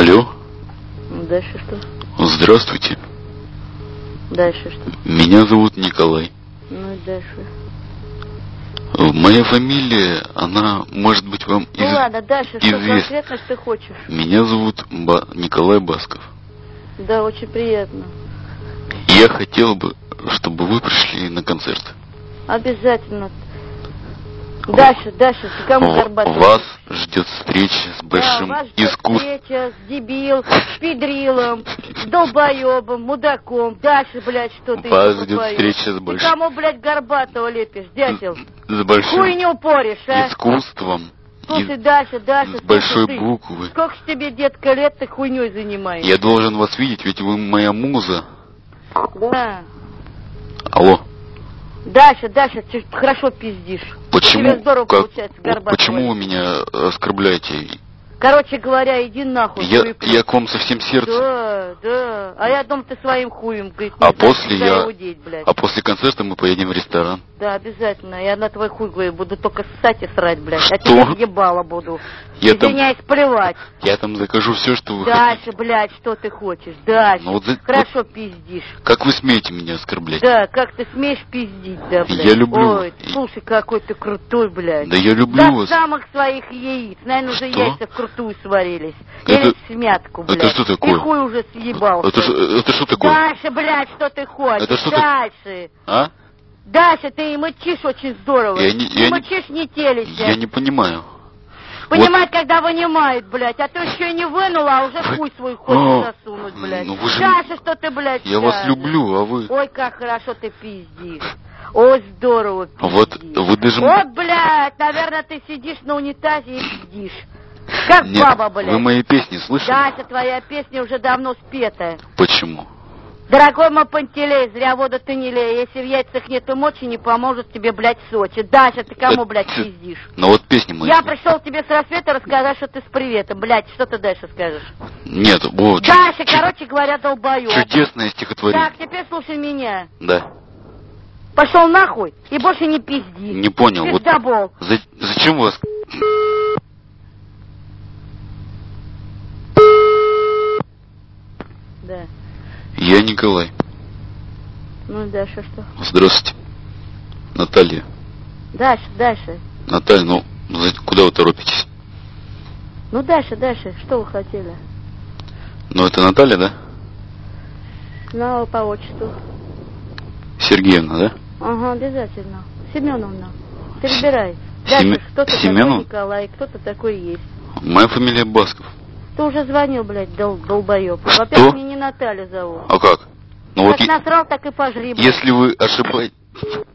Алло. Дальше что? Здравствуйте. Дальше что? Меня зовут Николай. Ну и дальше. Моя фамилия, она может быть вам Ну ладно, дальше что известна. конкретно ты хочешь? Меня зовут Николай Басков. Да, очень приятно. Я хотел бы, чтобы вы пришли на концерт. Обязательно. Дальше, ты кому горбатый? Вас ждет встреча с большим вас ждет искусством. встреча с дебил, с педрилом, с долбоебом, мудаком. Дальше, блядь, что ты Вас еще ждет пропоешь? встреча с Ты большим... кому, блядь, горбатого лепишь, дятел? С большим Хуйню поришь, а? искусством. Слушай, дальше, С большой слушай, буквы. Сколько ж тебе, детка, лет ты хуйней занимаешься? Я должен вас видеть, ведь вы моя муза. Да. Алло. Дальше, ты хорошо пиздишь. Почему? У тебя здорово получается, горбатый. Почему вы меня оскорбляете? Короче говоря, иди нахуй. Я к вам со всем сердцем. Да. А я думал, ты своим хуем, говорит, А не знаешь, куда его деть, блядь. А после концерта мы поедем в ресторан. Да, обязательно. Я на твой хуй, говорю, буду только ссать и срать, блядь. Что? А тебе ебало буду. Извиняюсь, плевать. Я там закажу все, что вы Дальше, хотите. блядь, что ты хочешь. Дальше. Ну, Хорошо пиздишь. Как вы смеете меня оскорблять? Да, как ты смеешь пиздить, да, блядь. Я люблю. Ой, слушай, какой ты крутой, блядь. Да я люблю вас. До самых своих яиц. Наверное, уже яйца вкрутую сварились. Это... Или смятку, блядь. Это что такое? И хуй уже съебался. Это что такое? Дальше, блядь, что ты хочешь? Это что Дальше. А? Дальше ты и мычишь очень здорово. Я мычишь, не телишься. Я не понимаю. Понимать, когда вынимает, блядь. А то еще и не вынула, а уже хуй свой хочешь засунуть, блядь. Ну вы же... Дальше что ты, блядь, Я вас люблю, а вы... Ой, как хорошо ты пиздишь. Ой, здорово пиздишь. Вот вы даже... Вот, блядь, наверное, ты сидишь на унитазе и пиздишь. Как Нет, баба, блядь. Вы мои песни слышали? Дальше твоя песня уже давно спета. Почему? Дорогой мой Пантелей, зря воду ты не лей. Если в яйцах нету мочи, не поможет тебе, блядь, Сочи. Дальше ты кому, блядь, пиздишь? Ну вот песни мои. Я пришел тебе с рассвета рассказать, что ты с приветом. Блядь, что ты дальше скажешь? Нет, вот. Дальше, короче говоря, долбоёб. Чудесное стихотворение. Так, теперь слушай меня. Да. Пошел нахуй и больше не пизди. Не понял. Пиздобол. Вот зачем вас... Да. Я Николай. Ну, дальше что? Здравствуйте. Наталья. Дальше. Наталья, ну, куда вы торопитесь? Ну, дальше. Что вы хотели? Ну, это Наталья, да? Ну, по отчеству. Сергеевна, да? Ага, обязательно. Семеновна. Перебирай. Дальше, кто-то такой Николай, кто-то такой есть. Моя фамилия Басков. Ты уже звонил, блядь, долбоёб. Во-первых, меня не Наталья зовут. А как? Ну как вот насрал, так и пожри, блядь. Если вы ошибаетесь...